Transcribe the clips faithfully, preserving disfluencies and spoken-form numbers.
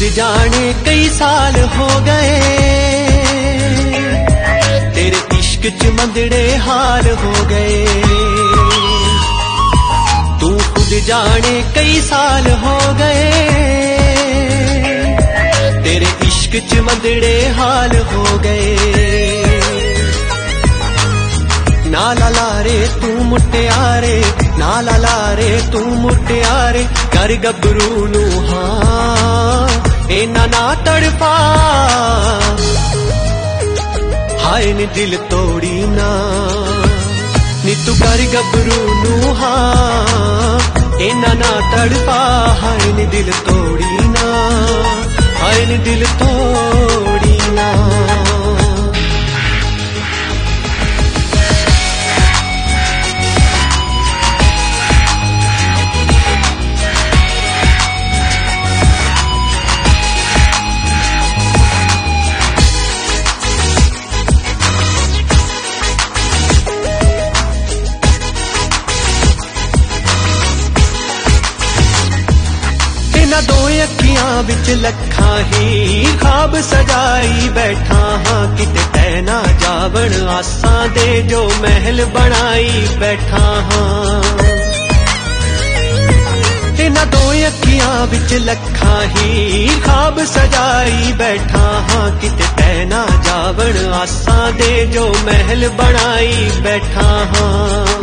खुद जाने कई साल हो गए, तेरे इश्क च मंदड़े हाल हो गए। तू खुद जाने कई साल हो गए, तेरे इश्क च मंदड़े हाल हो गए। नाला लारे तू मुटियारे, नाला लारे तू मुटियारे, कर गबरू नू हाँ इना ना तड़पा। हाय नी दिल तोड़ी ना, नी तू कर गबरू नू हाँ इना ना तड़पा। हाय नी दिल तोड़ी ना, हाय नी दिल तोड़ी ना। दो अखियां बिच लखा ही ख्वाब सजाई बैठा हाँ, किते तैना जावण आसां दे जो महल बनाई बैठा हाँ। इन्हां दो अखियां बिच लखा ही ख्वाब सजाई बैठा हाँ, किते तैना जावण आसां दे जो महल बनाई बैठा हाँ।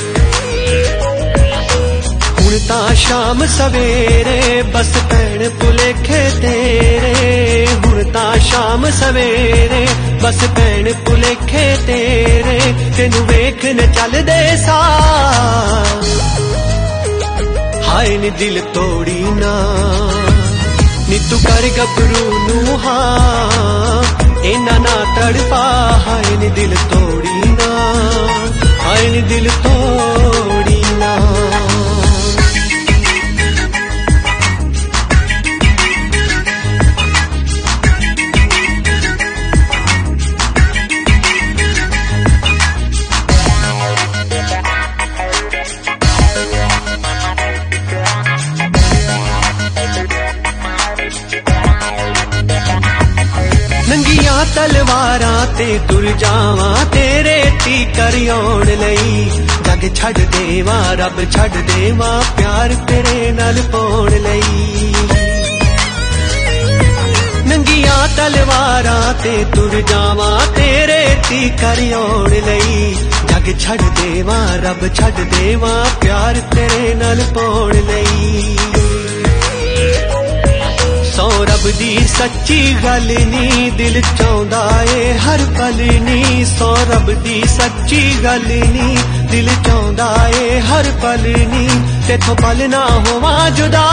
हुण तां शाम सवेरे बस पैण भुलेखे तेरे, हुण तां शाम सवेरे बस पैण भुलेखे तेरे, तेनू वेख न चलदे सा। हाय नी दिल तोड़ी ना, नी तू कर गबरू नू हाँ इना ना तड़पा। हाय नी दिल तोड़ी ना, हाय नी दिल तोड़ी ना। तलवारां ते तुर जावां तेरे ती कर आउण लई, जग छड्ड देवां रब छड्ड देवां प्यार तेरे नाल पाउण लई। नंगियां तलवारां ते तुर जावां तेरे ती कर आउण लई, जग छड्ड देवां रब छड्ड देवां प्यार तेरे नाल पाउण लई। सौ रब दी सच्ची गल नी दिल चाहुंदा ए हर पल नी, सौ रब दी सच्ची गल नी दिल चाहुंदा ए हर पल नी, तेथों पल ना होवां जुदा।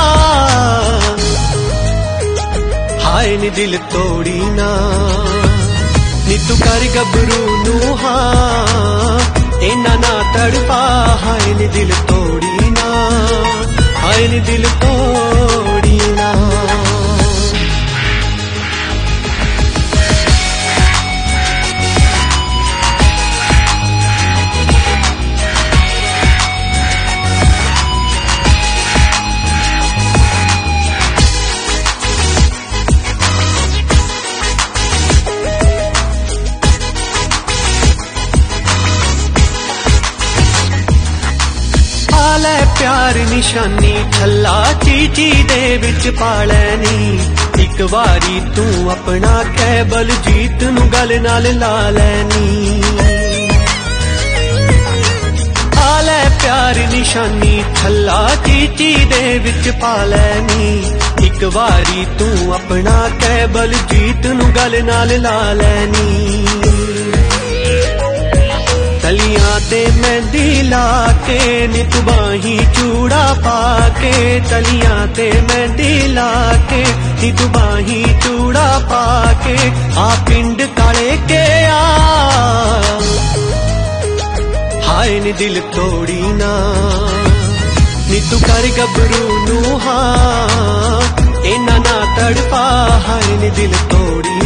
हाय नी दिल तोड़ी ना, नी तू कर गबरू नू हाँ इना ना तड़पा। हाय नी दिल तोड़ी ना, हाय नी दिल तोड़ी ना। प्यार निशानी छल्ला चीची दे विच पा लैनी, इक वारी तू अपना कै बलजीत नू गल नाल ला लैनी। आलै प्यार निशानी छल्ला चीची दे विच पा लैनी, इक वारी तू अपना कै बलजीत नू गल नाल ला लैनी। तलियां ते मेहंदी ला के नित बाही चूड़ा पाके, तलियां ते मेहंदी ला के नित बाही चूड़ा पाके, आ पिंड काले के आ। हाय नी दिल तोड़ी ना, नी तू कर गबरू नू हाँ इना ना तड़पा। हाय नी दिल तोड़ी